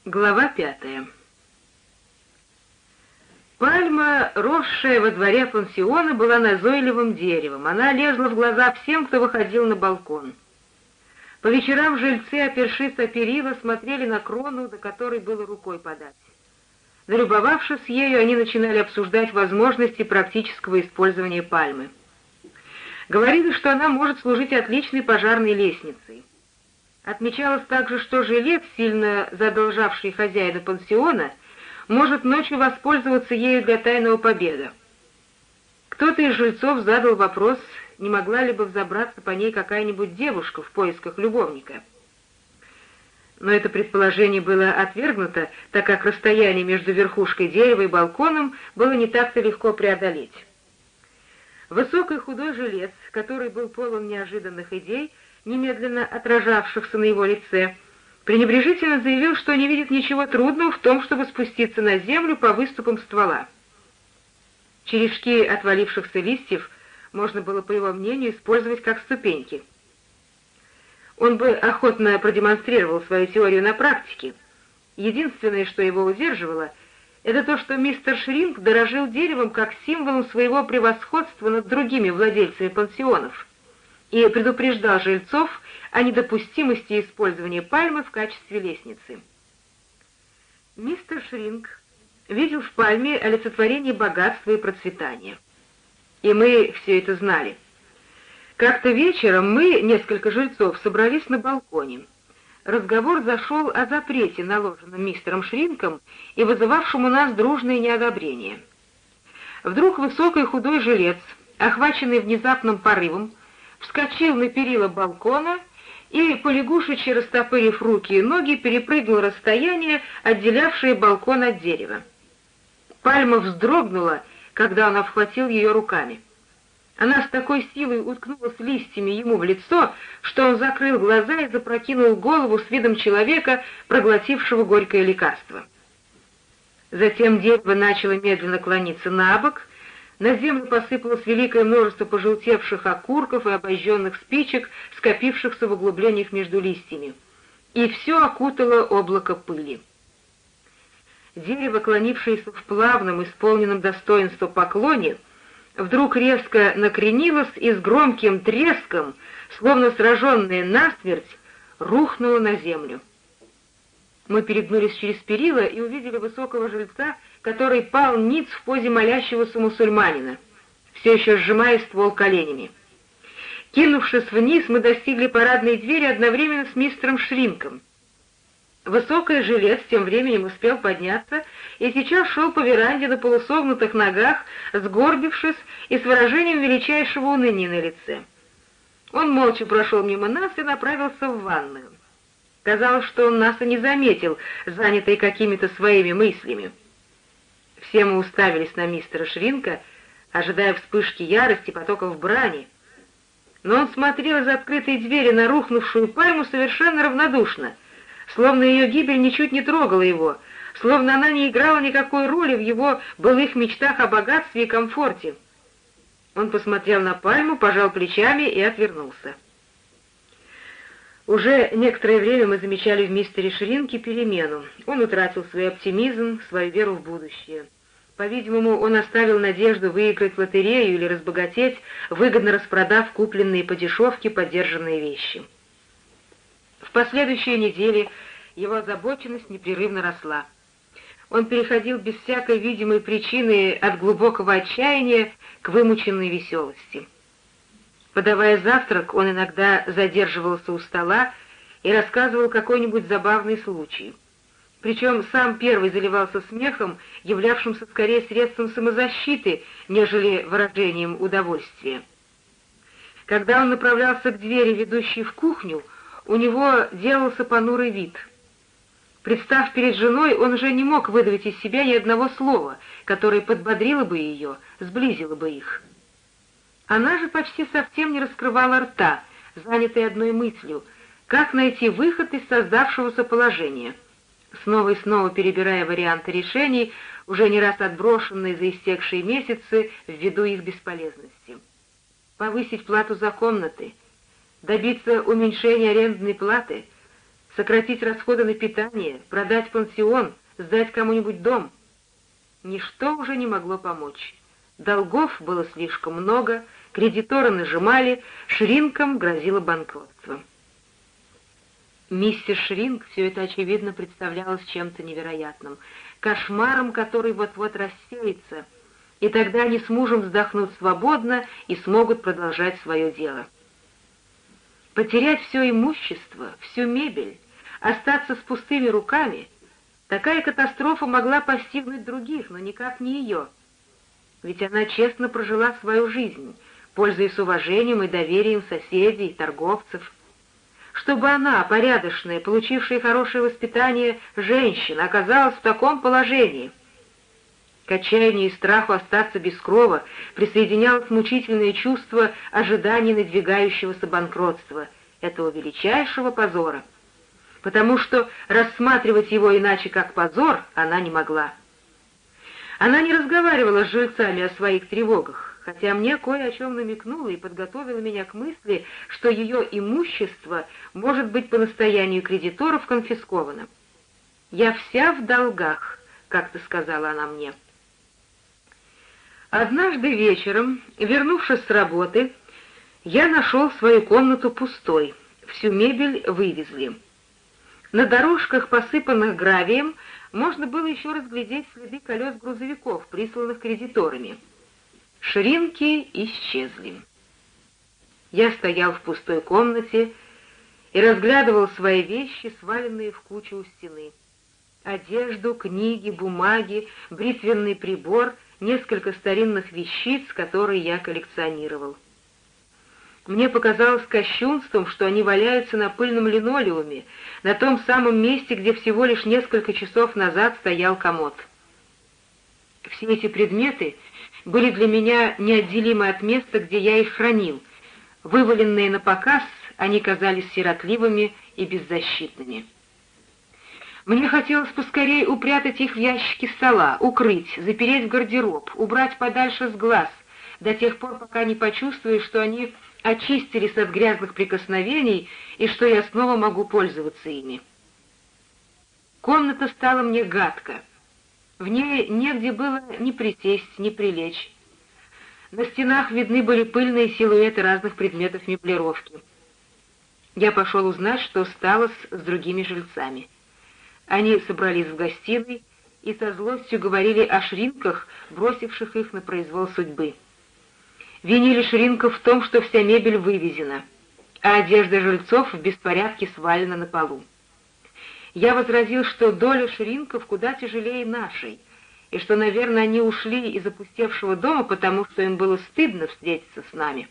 Глава 5. Пальма, росшая во дворе пансиона, была назойливым деревом. Она лезла в глаза всем, кто выходил на балкон. По вечерам жильцы, опершись о перила, смотрели на крону, до которой было рукой подать. Залюбовавшись ею, они начинали обсуждать возможности практического использования пальмы. Говорили, что она может служить отличной пожарной лестницей. Отмечалось также, что жилец, сильно задолжавший хозяина пансиона, может ночью воспользоваться ею для тайного побега. Кто-то из жильцов задал вопрос, не могла ли бы взобраться по ней какая-нибудь девушка в поисках любовника. Но это предположение было отвергнуто, так как расстояние между верхушкой дерева и балконом было не так-то легко преодолеть. Высокий худой жилец, который был полон неожиданных идей, немедленно отражавшихся на его лице, пренебрежительно заявил, что не видит ничего трудного в том, чтобы спуститься на землю по выступам ствола. Черешки отвалившихся листьев можно было, по его мнению, использовать как ступеньки. Он бы охотно продемонстрировал свою теорию на практике. Единственное, что его удерживало, это то, что мистер Шринк дорожил деревом как символом своего превосходства над другими владельцами пансионов и предупреждал жильцов о недопустимости использования пальмы в качестве лестницы. Мистер Шринк видел в пальме олицетворение богатства и процветания. И мы все это знали. Как-то вечером мы, несколько жильцов, собрались на балконе. Разговор зашел о запрете, наложенном мистером Шринком и вызывавшем у нас дружное неодобрение. Вдруг высокий худой жилец, охваченный внезапным порывом, вскочил на перила балкона и, полягушечи растопырив руки и ноги, перепрыгнул расстояние, отделявшее балкон от дерева. Пальма вздрогнула, когда он обхватил ее руками. Она с такой силой уткнулась листьями ему в лицо, что он закрыл глаза и запрокинул голову с видом человека, проглотившего горькое лекарство. Затем дерево начало медленно клониться на бок, на землю посыпалось великое множество пожелтевших окурков и обожженных спичек, скопившихся в углублениях между листьями, и все окутало облако пыли. Дерево, клонившееся в плавном, исполненном достоинства поклоне, вдруг резко накренилось и с громким треском, словно сраженное насмерть, рухнуло на землю. Мы перегнулись через перила и увидели высокого жильца, который пал ниц в позе молящегося мусульманина, все еще сжимая ствол коленями. Кинувшись вниз, мы достигли парадной двери одновременно с мистером Шринком. Высокий жилец тем временем успел подняться и сейчас шел по веранде на полусогнутых ногах, сгорбившись и с выражением величайшего уныния на лице. Он молча прошел мимо нас и направился в ванную. Казалось, что он нас и не заметил, занятый какими-то своими мыслями. Все мы уставились на мистера Шринка, ожидая вспышки ярости, потоков брани. Но он смотрел из открытой двери на рухнувшую пальму совершенно равнодушно, словно ее гибель ничуть не трогала его, словно она не играла никакой роли в его былых мечтах о богатстве и комфорте. Он посмотрел на пальму, пожал плечами и отвернулся. Уже некоторое время мы замечали в мистере Шринке перемену. Он утратил свой оптимизм, свою веру в будущее. По-видимому, он оставил надежду выиграть в лотерею или разбогатеть, выгодно распродав купленные по дешевке подержанные вещи. В последующие недели его озабоченность непрерывно росла. Он переходил без всякой видимой причины от глубокого отчаяния к вымученной веселости. Подавая завтрак, он иногда задерживался у стола и рассказывал какой-нибудь забавный случай. Причем сам первый заливался смехом, являвшимся скорее средством самозащиты, нежели выражением удовольствия. Когда он направлялся к двери, ведущей в кухню, у него делался понурый вид. Представ перед женой, он уже не мог выдавить из себя ни одного слова, которое подбодрило бы ее, сблизило бы их. Она же почти совсем не раскрывала рта, занятая одной мыслью — как найти выход из создавшегося положения. Снова и снова перебирая варианты решений, уже не раз отброшенные за истекшие месяцы ввиду их бесполезности. Повысить плату за комнаты, добиться уменьшения арендной платы, сократить расходы на питание, продать пансион, сдать кому-нибудь дом. Ничто уже не могло помочь. Долгов было слишком много, кредиторы нажимали, Шринкам грозило банкротство. Миссис Шринк все это, очевидно, представлялось чем-то невероятным, кошмаром, который вот-вот рассеется, и тогда они с мужем вздохнут свободно и смогут продолжать свое дело. Потерять все имущество, всю мебель, остаться с пустыми руками — такая катастрофа могла постигнуть других, но никак не ее. Ведь она честно прожила свою жизнь, пользуясь уважением и доверием соседей и торговцев. Чтобы она, порядочная, получившая хорошее воспитание женщина, оказалась в таком положении. К отчаянию и страху остаться без крова присоединялось мучительное чувство ожидания надвигающегося банкротства, этого величайшего позора, потому что рассматривать его иначе как позор она не могла. Она не разговаривала с жильцами о своих тревогах, хотя мне кое о чем намекнула и подготовила меня к мысли, что ее имущество может быть по настоянию кредиторов конфисковано. «Я вся в долгах», — как-то сказала она мне. Однажды вечером, вернувшись с работы, я нашел свою комнату пустой, всю мебель вывезли. На дорожках, посыпанных гравием, можно было еще разглядеть следы колес грузовиков, присланных кредиторами. Шринки исчезли. Я стоял в пустой комнате и разглядывал свои вещи, сваленные в кучу у стены. Одежду, книги, бумаги, бритвенный прибор, несколько старинных вещиц, которые я коллекционировал. Мне показалось кощунством, что они валяются на пыльном линолеуме, на том самом месте, где всего лишь несколько часов назад стоял комод. Все эти предметы были для меня неотделимы от места, где я их хранил. Вываленные на показ, они казались сиротливыми и беззащитными. Мне хотелось поскорее упрятать их в ящики стола, укрыть, запереть в гардероб, убрать подальше с глаз, до тех пор, пока не почувствую, что они очистились от грязных прикосновений и что я снова могу пользоваться ими. Комната стала мне гадко. В ней негде было ни присесть, ни прилечь. На стенах видны были пыльные силуэты разных предметов меблировки. Я пошел узнать, что стало с другими жильцами. Они собрались в гостиной и со злостью говорили о Шринках, бросивших их на произвол судьбы. Винили Шринков в том, что вся мебель вывезена, а одежда жильцов в беспорядке свалена на полу. Я возразил, что доля Шринков куда тяжелее нашей, и что, наверное, они ушли из опустевшего дома, потому что им было стыдно встретиться с нами.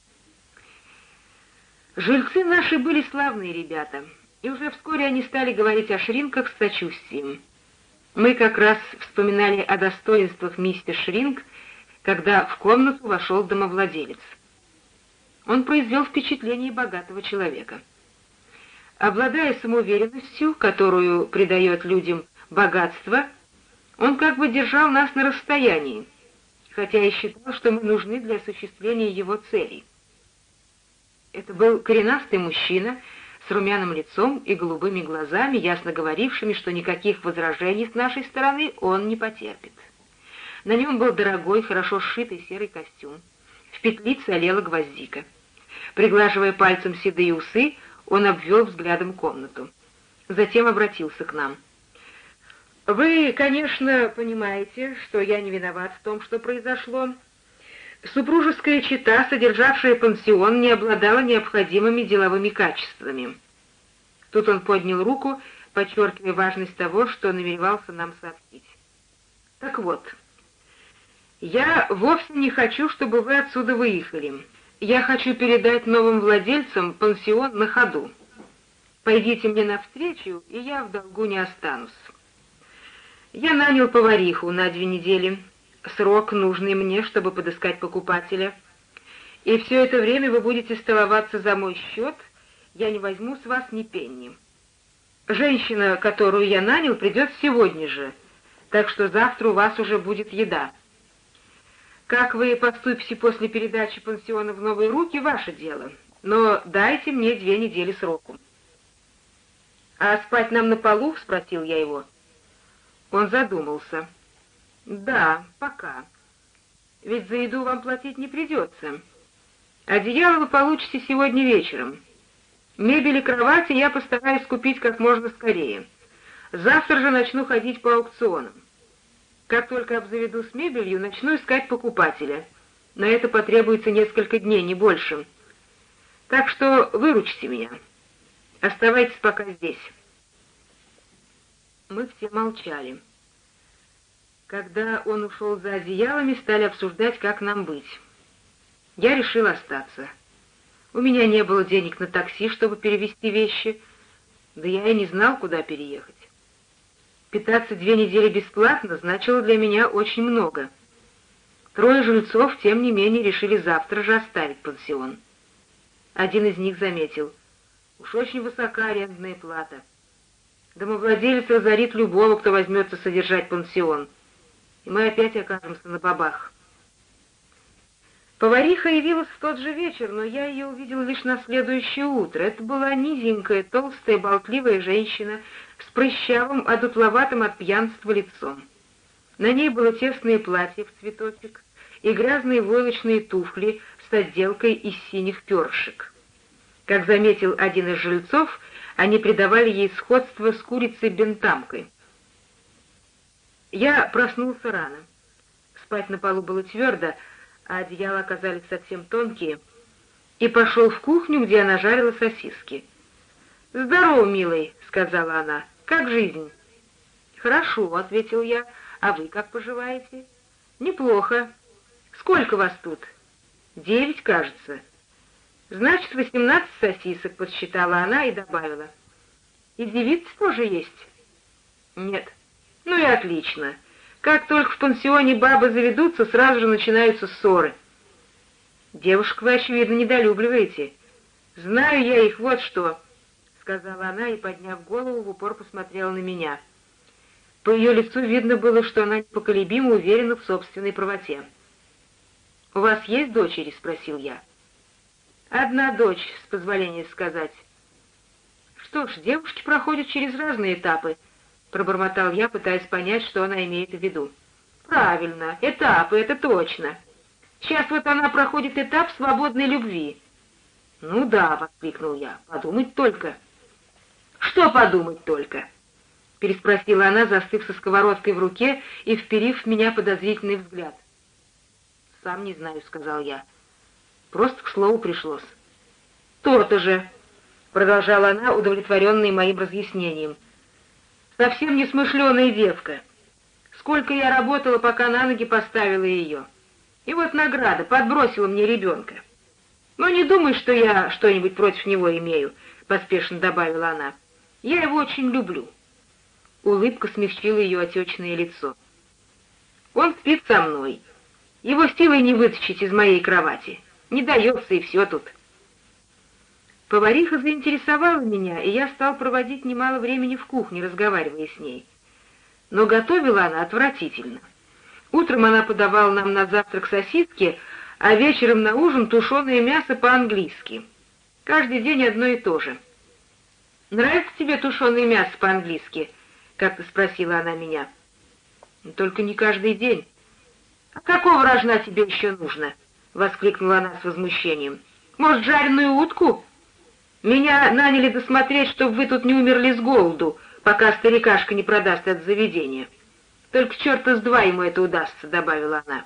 Жильцы наши были славные ребята, и уже вскоре они стали говорить о Шринках с сочувствием. Мы как раз вспоминали о достоинствах миссис Шринк, когда в комнату вошел домовладелец. Он произвел впечатление богатого человека. Обладая самоуверенностью, которую придает людям богатство, он как бы держал нас на расстоянии, хотя и считал, что мы нужны для осуществления его целей. Это был коренастый мужчина с румяным лицом и голубыми глазами, ясно говорившими, что никаких возражений с нашей стороны он не потерпит. На нем был дорогой, хорошо сшитый серый костюм. В петлице олела гвоздика. Приглаживая пальцем седые усы, он обвел взглядом комнату. Затем обратился к нам. «Вы, конечно, понимаете, что я не виноват в том, что произошло. Супружеская чета, содержавшая пансион, не обладала необходимыми деловыми качествами». Тут он поднял руку, подчеркивая важность того, что намеревался нам сообщить. «Так вот, я вовсе не хочу, чтобы вы отсюда выехали. Я хочу передать новым владельцам пансион на ходу. Пойдите мне навстречу, и я в долгу не останусь. Я нанял повариху на 2 недели, срок, нужный мне, чтобы подыскать покупателя. И все это время вы будете столоваться за мой счет, я не возьму с вас ни пенни. Женщина, которую я нанял, придет сегодня же, так что завтра у вас уже будет еда. Как вы поступите после передачи пансиона в новые руки, ваше дело, но дайте мне 2 недели сроку». «А спать нам на полу?» — спросил я его. Он задумался. «Да, пока. Ведь за еду вам платить не придется. Одеяло вы получите сегодня вечером. Мебель и кровати я постараюсь купить как можно скорее. Завтра же начну ходить по аукционам. Как только обзаведусь мебелью, начну искать покупателя. На это потребуется несколько дней, не больше. Так что выручите меня. Оставайтесь пока здесь». Мы все молчали. Когда он ушел за одеялами, стали обсуждать, как нам быть. Я решил остаться. У меня не было денег на такси, чтобы перевезти вещи, да я и не знал, куда переехать. Питаться 2 недели бесплатно значило для меня очень много. 3 жильцов, тем не менее, решили завтра же оставить пансион. Один из них заметил: «Уж очень высока арендная плата. Домовладелец разорит любого, кто возьмется содержать пансион, и мы опять окажемся на бабах». Повариха явилась в тот же вечер, но я ее увидел лишь на следующее утро. Это была низенькая, толстая, болтливая женщина с прыщавым, одутловатым от пьянства лицом. На ней было тесное платье в цветочек и грязные войлочные туфли с отделкой из синих перышек. Как заметил один из жильцов, они придавали ей сходство с курицей-бентамкой. Я проснулся рано. Спать на полу было твердо, а одеяла оказались совсем тонкие, и пошел в кухню, где она жарила сосиски. «Здорово, милый», — сказала она, — «как жизнь?» «Хорошо», — ответил я, — «а вы как поживаете?» «Неплохо. Сколько вас тут?» 9, кажется. «Значит, 18 сосисок», — подсчитала она и добавила. «И девицы тоже есть?» «Нет». «Ну и отлично. Как только в пансионе бабы заведутся, сразу же начинаются ссоры». «Девушек вы, очевидно, недолюбливаете». «Знаю я их, вот что», — сказала она и, подняв голову, в упор посмотрела на меня. По ее лицу видно было, что она непоколебимо уверена в собственной правоте. «У вас есть дочери?» — спросил я. «Одна дочь, с позволения сказать». «Что ж, девушки проходят через разные этапы», — пробормотал я, пытаясь понять, что она имеет в виду. «Правильно, этапы, это точно. Сейчас вот она проходит этап свободной любви». «Ну да», — воскликнул я, — «подумать только». «Что подумать только?» — переспросила она, застыв со сковородкой в руке и вперив в меня подозрительный взгляд. «Сам не знаю», — сказал я. «Просто к слову пришлось». «То-то же», — продолжала она, удовлетворенная моим разъяснением. «Совсем несмышленая девка. Сколько я работала, пока на ноги поставила ее. И вот награда, подбросила мне ребенка. Но не думай, что я что-нибудь против него имею», — поспешно добавила она. «Я его очень люблю». Улыбка смягчила ее отечное лицо. «Он спит со мной. Его силой не вытащить из моей кровати. Не дается, и все тут». Повариха заинтересовала меня, и я стал проводить немало времени в кухне, разговаривая с ней. Но готовила она отвратительно. Утром она подавала нам на завтрак сосиски, а вечером на ужин тушеное мясо по-английски. Каждый день одно и то же. «Нравится тебе тушеное мясо по-английски?» — как-то спросила она меня. «Только не каждый день». «А какого рожна тебе еще нужно?» — воскликнула она с возмущением. «Может, жареную утку? Меня наняли досмотреть, чтобы вы тут не умерли с голоду, пока старикашка не продаст от заведения. Только черта с два ему это удастся», — добавила она.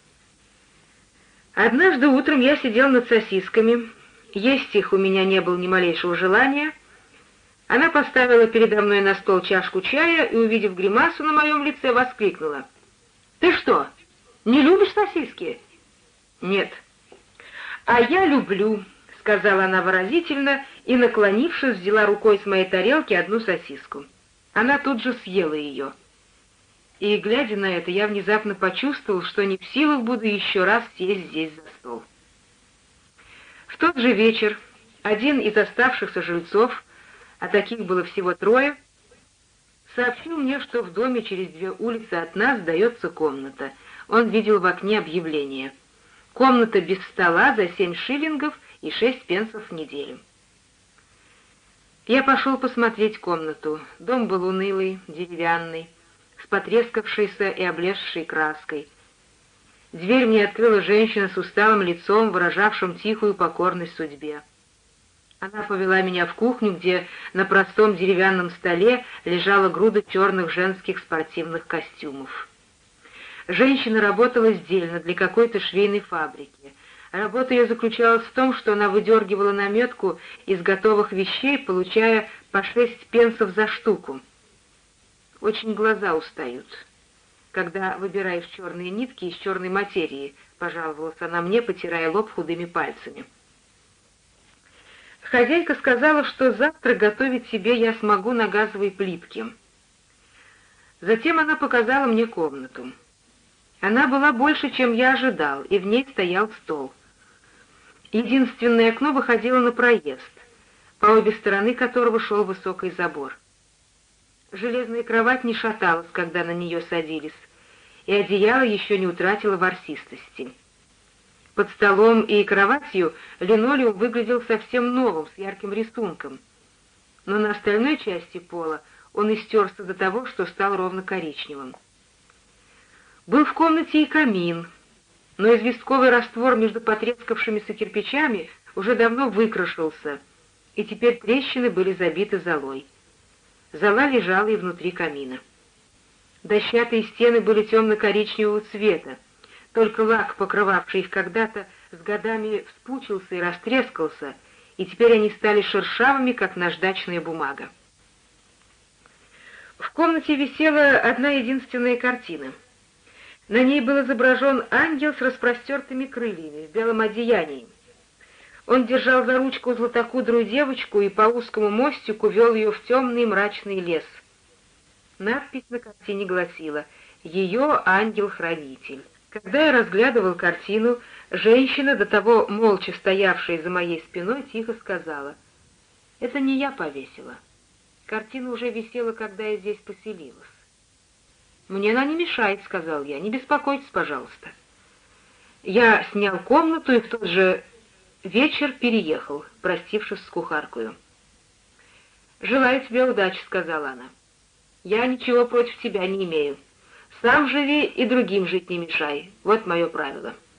Однажды утром я сидел над сосисками. Есть их у меня не было ни малейшего желания. Она поставила передо мной на стол чашку чая и, увидев гримасу на моем лице, воскликнула. «Ты что, не любишь сосиски?» «Нет». «А я люблю», — сказала она выразительно и, наклонившись, взяла рукой с моей тарелки одну сосиску. Она тут же съела ее. И, глядя на это, я внезапно почувствовал, что не в силах буду еще раз сесть здесь за стол. В тот же вечер один из оставшихся жильцов, а таких было всего 3, сообщил мне, что в доме через 2 улицы от нас сдается комната. Он видел в окне объявление. Комната без стола за 7 шиллингов и 6 пенсов в неделю. Я пошел посмотреть комнату. Дом был унылый, деревянный, с потрескавшейся и облезшей краской. Дверь мне открыла женщина с усталым лицом, выражавшим тихую покорность судьбе. Она повела меня в кухню, где на простом деревянном столе лежала груда черных женских спортивных костюмов. Женщина работала сдельно для какой-то швейной фабрики. Работа ее заключалась в том, что она выдергивала наметку из готовых вещей, получая по 6 пенсов за штуку. Очень глаза устают, когда выбираешь черные нитки из черной материи, пожаловалась она мне, потирая лоб худыми пальцами. Хозяйка сказала, что завтра готовить себе я смогу на газовой плитке. Затем она показала мне комнату. Она была больше, чем я ожидал, и в ней стоял стол. Единственное окно выходило на проезд, по обе стороны которого шел высокий забор. Железная кровать не шаталась, когда на нее садились, и одеяло еще не утратило ворсистости. Под столом и кроватью линолеум выглядел совсем новым, с ярким рисунком, но на остальной части пола он истерся до того, что стал ровно коричневым. Был в комнате и камин, но известковый раствор между потрескавшимися кирпичами уже давно выкрашился, и теперь трещины были забиты золой. Зола лежала и внутри камина. Дощатые стены были темно-коричневого цвета, только лак, покрывавший их когда-то, с годами вспучился и растрескался, и теперь они стали шершавыми, как наждачная бумага. В комнате висела одна единственная картина. На ней был изображен ангел с распростертыми крыльями, в белом одеянии. Он держал за ручку златокудрую девочку и по узкому мостику вел ее в темный мрачный лес. Надпись на картине гласила «Ее ангел-хранитель». Когда я разглядывал картину, женщина, до того молча стоявшая за моей спиной, тихо сказала: «Это не я повесила. Картина уже висела, когда я здесь поселилась». «Мне она не мешает», — сказал я, — «не беспокойтесь, пожалуйста». Я снял комнату и в тот же вечер переехал, простившись с кухаркою. «Желаю тебе удачи», — сказала она. «Я ничего против тебя не имею. Сам живи и другим жить не мешай. Вот мое правило».